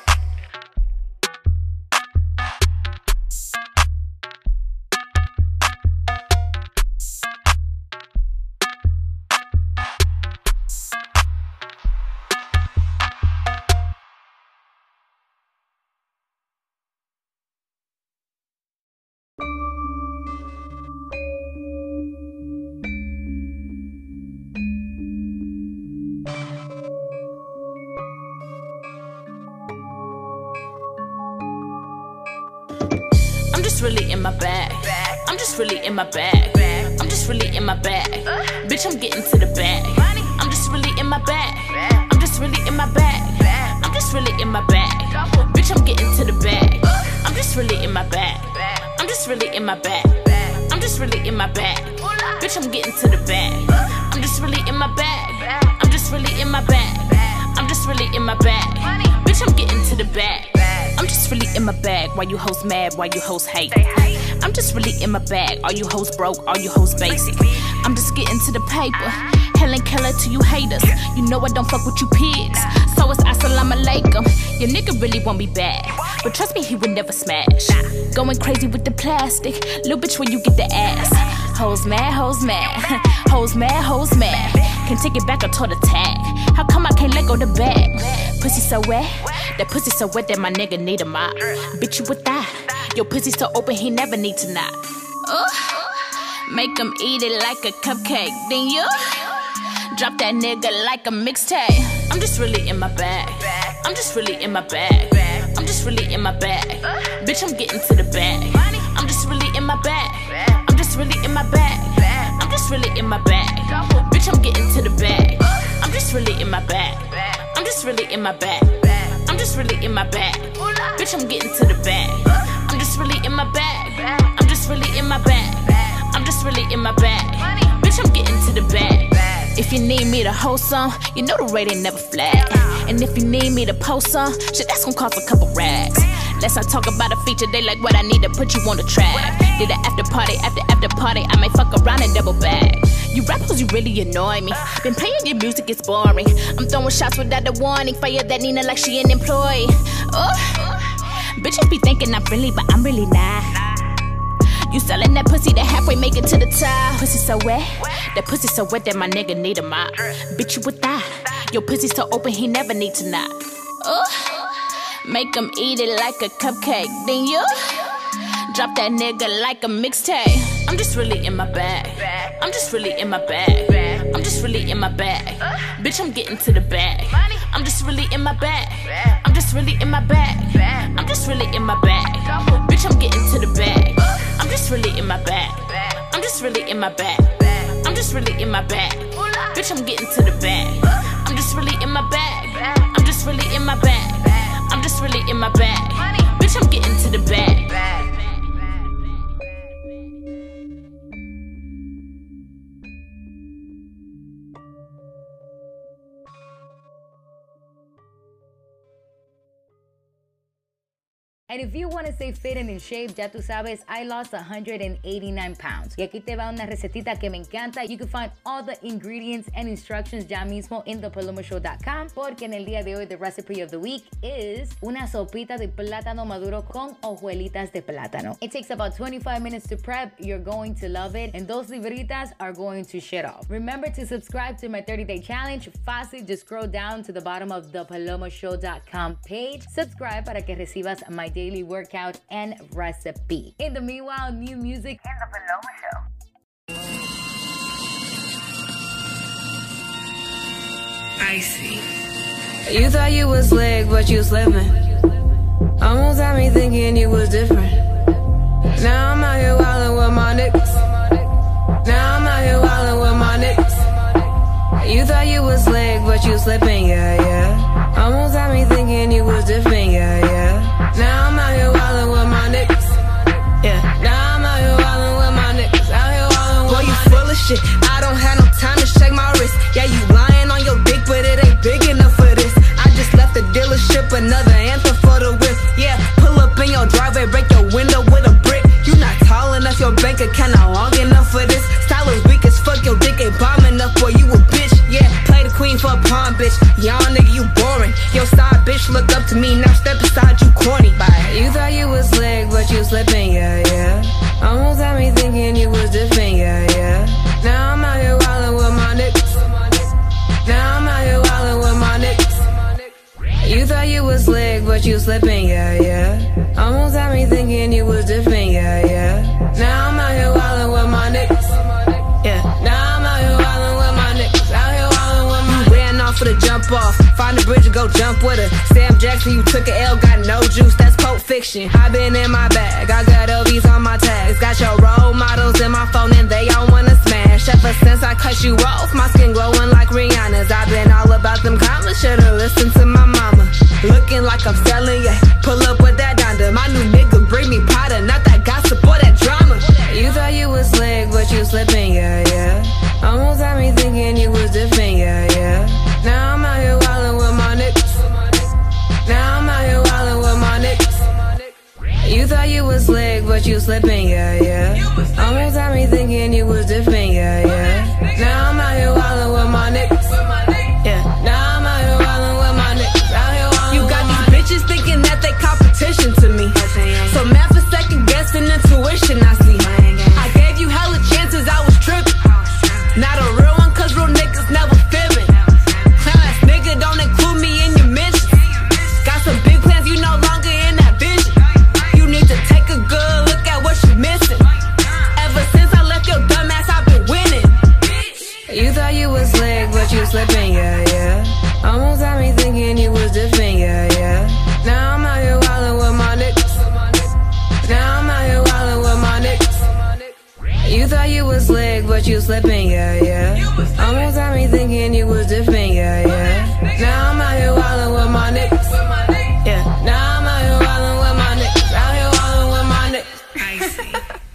I'm just really in my bag. I'm just really in my bag. I'm just really in my bag. Bitch, I'm getting to the bag. I'm just really in my bag. I'm just really in my bag. I'm just really in my bag. Bitch, I'm getting to the bag. I'm just really in my bag. I'm just really in my bag. I'm just really in my bag. Bitch, I'm getting to the bag. I'm just really in my bag. I'm just really in my bag. I'm just really in my bag. Bitch, I'm getting to the bag. I'm just really in my bag. Why you hoes mad? Why you hoes hate? I'm just really in my bag. All you hoes broke, all you hoes basic. I'm just getting to the paper. Helen Keller to you haters. You know I don't fuck with you pigs. So it's assalamu alaikum. Your nigga really want me back, but trust me, he would never smash. Going crazy with the plastic. Little bitch, where you get the ass. Hoes mad, hoes mad. Hoes mad, hoes mad. Can take it back or tore the tag. How come I can't let go the bag? Pussy so wet. That pussy so wet that my nigga need a mop. Bitch, you with that? Your pussy so open, he never need to knock. Ooh. Make him eat it like a cupcake. Then you Drop that nigga like a mixtape. I'm just really in my bag. I'm just really in my bag. I'm just really in my bag. Bitch, I'm getting to the bag. I'm just really in my bag. I'm just really in my bag. I'm just really in my bag. Bitch, I'm getting to the bag. I'm just really in my bag. I'm just really in my bag. I'm just really in my bag. Bitch, I'm getting to the bag. I'm just really in my bag. I'm just really in my bag. I'm just really in my bag. Bitch, I'm getting to the bag. If you need me to host some, you know the rate ain't never flat. And if you need me to post some, shit, that's gonna cost a couple racks. Let's not talk about a feature, they like what I need to put you on the track. Did an after party, after after party, I might fuck around and double back. You rappers, you really annoy me. Been playing your music, it's boring. I'm throwing shots without a warning. Fire that Nina like she an employee. Oh, bitches be thinking I'm friendly, but I'm really not. You selling that pussy that halfway make it to the top. Pussy so wet, that pussy so wet that my nigga need a mop. Bitch, you would die. Your pussy so open, he never need to knock. Oh, make him eat it like a cupcake. Then you drop that nigga like a mixtape. I'm just really in my bag. I'm just really in my bag. I'm just really in my bag. Bitch, I'm getting to the bag. I'm just really in my bag. I'm just really in my bag. I'm just really in my bag. Bitch, I'm getting to the bag. I'm just really in my bag. I'm just really in my bag. I'm just really in my bag. Bitch, I'm getting to the bag. I'm just really in my bag. I'm just really in my bag. I'm just really in my bag. Bitch, I'm getting to the bag. And if you want to stay fit and in shape, ya tú sabes, I lost one hundred eighty-nine pounds. Y aquí te va una recetita que me encanta. You can find all the ingredients and instructions ya mismo in the paloma show dot com. Porque en el día de hoy, the recipe of the week is una sopita de plátano maduro con hojuelitas de plátano. It takes about twenty-five minutes to prep. You're going to love it. And those libritas are going to shit off. Remember to subscribe to my thirty day challenge. Fácil, just scroll down to the bottom of the paloma show dot com page. Subscribe para que recibas my daily workout and recipe. In the meanwhile, new music in the Paloma Show. I see. You thought you was slick, but you slipping. Almost had me thinking you was different. Now I'm out here wildin' with my niggas. Now I'm out here wildin' with my niggas. You thought you was slick, but you slipping, yeah, yeah. Almost had me thinking you was different, yeah, yeah. Now I'm out here wildin' with my niggas. Yeah, now I'm out here wildin' with my niggas. Out here wildin' with Boy, you full of shit. I don't have no time to check my wrist. Yeah, you lying on your dick, but it ain't big enough for this. I just left the dealership, another anthem for the whip. Yeah, pull up in your driveway, break your window with a brick. You not tall enough, your bank account not long enough for this. Style is weak as fuck, your dick ain't bomb enough, boy, you a bitch. Yeah, play the queen for a pawn, bitch. Y'all nigga, you boring. Your side bitch look up to me, now step aside, you corny. Bye. You thought you was slick, but you slipping, yeah, yeah. Almost had me thinking you was different, yeah, yeah. Now I'm out here wildin' with my niggas. Now I'm out here wildin' with my niggas. You thought you was slick, but you slipping, yeah, yeah. Almost had me thinking you was different, yeah, yeah. Now I'm out here wildin' with my niggas. Yeah, now I'm out here wildin' with my niggas. Out here wildin' with my niggas. Ran off for the jump off. Find a bridge and go jump with her. Sam Jackson, you took an L, got no juice, that's Pulp Fiction. I been in my bag, I got L Vs on my tags. Got your role models in my phone and they all wanna smash. Ever since I cut you off, my skin glowing like Rihanna's. I've been all about them commas, should've listened to my mama. Looking like I'm selling, yeah, pull up with that Donda. My new nigga bring me Prada, not that gossip or that drama. You thought you was slick, but you slipping, yeah, yeah. Almost had me thinking you was different, yeah, yeah. Now I'm out here wildin' with my niggas. Now I'm out here wildin' with my niggas. You thought you was slick, but you slipping, yeah, yeah. Almost had me thinking you was different, yeah, yeah. Now I'm out here wildin' with my niggas. Yeah, now I'm out here wildin' with my niggas. Out here wildin' You got these bitches thinking that they competition to me. So mad for second guessing intuition, I see. I gave you hella chances, I was tripping. Not a real one, cause real niggas never fibbing. Clown ass nigga, don't include me in your mentions. Got some big plans, you no longer in that vision. You need to take a good look at what you're missing. Ever since I left your dumb ass, I've been winning. You thought you was slick, but you thought you was slick, but you slipping, yeah, yeah. Almost had me thinking you was different, yeah, yeah. Now I'm out here wildin' with my niggas. Yeah, now I'm out here wildin' with my niggas. Out here wildin' with my niggas. I see.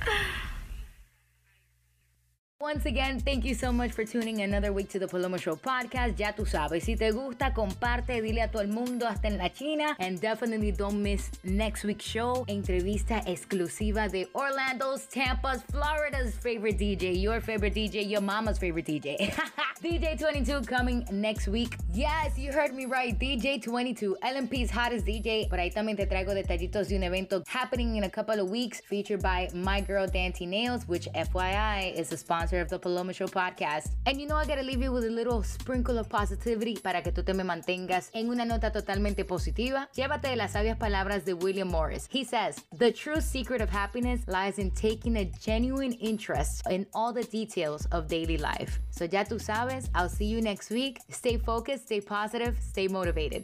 Once again, thank you so much for tuning another week to the Paloma Show podcast. Ya tú sabes, si te gusta, comparte, dile a todo el mundo, hasta en la China. And definitely don't miss next week's show. Entrevista exclusiva de Orlando's, Tampa's, Florida's favorite D J, your favorite D J, your mama's favorite D J. D J twenty-two coming next week. Yes, you heard me right, D J twenty-two, L M P's hottest D J. But ahí también te traigo detallitos de un evento happening in a couple of weeks, featured by my girl Dante Nails, which F Y I is a sponsor of the Paloma Show podcast. And you know, I gotta leave you with a little sprinkle of positivity para que tú te me mantengas en una nota totalmente positiva. Llévate de las sabias palabras de William Morris. He says, the true secret of happiness lies in taking a genuine interest in all the details of daily life. So ya tú sabes, I'll see you next week. Stay focused, stay positive, stay motivated.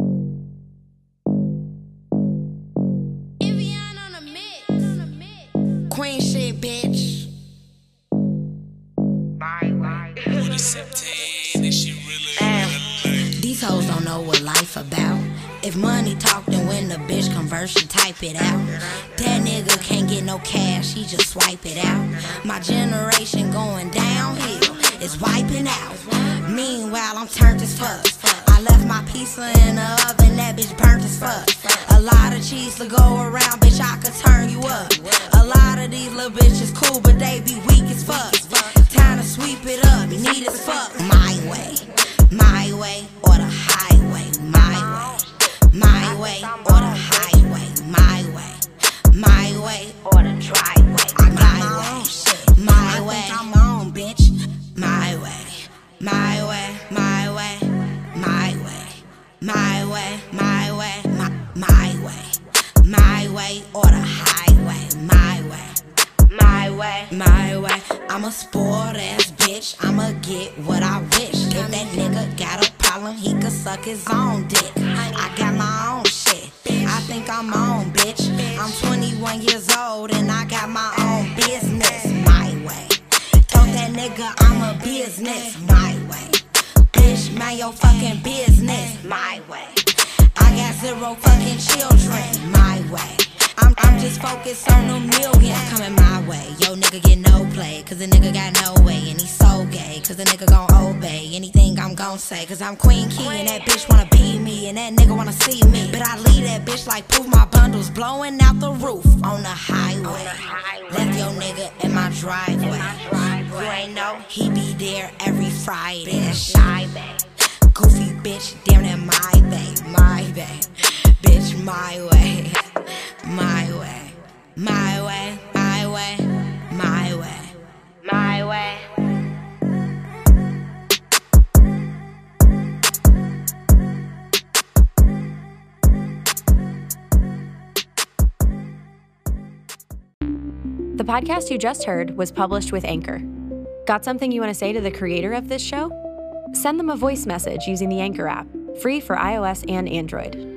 Queen shit, bitch. These hoes don't know what life about. If money talk, then when the bitch converse, she type it out. That nigga can't get no cash, he just swipe it out. My generation going downhill, it's wiping out. Meanwhile, I'm turned as fuck. I left my pizza in the oven, that bitch burnt as fuck. A lot of cheese to go around, bitch, I could turn you up. A lot of these little bitches cool, but they be weak as fuck. Time to sweep it up, need as fuck. My way, my way, or the highway. My way, my way, or the highway. My way, my way, or the driveway. My way, my way, I'm on, bitch. My way, my way, my way, my way, my way, my way, my, my way, my way, or the highway. My way, my way, my way. I'm a spoiled ass bitch, I'ma get what I wish. If that nigga got a problem, he could suck his own dick. I got my own shit, I think I'm on, bitch. I'm twenty-one years old and I got my own business. My way, told that nigga I'm a business. My way, bitch, mind your fucking business. My way, I got zero fucking children. My way, I'm, I'm just focused on the million coming my way. Yo, nigga get no play, cause the nigga got no way. And he's so gay, cause the nigga gon' obey anything I'm gon' say. Cause I'm Queen Key and that bitch wanna be me, and that nigga wanna see me. But I leave that bitch like poof, my bundles blowing out the roof on the highway. Left your nigga in my driveway. You ain't know he be there every Friday. Shy babe, goofy bitch, damn that my babe, my babe. Bitch, my way, my way, my way, my way, my way, my way. The podcast you just heard was published with Anchor. Got something you want to say to the creator of this show? Send them a voice message using the Anchor app, free for iOS and Android.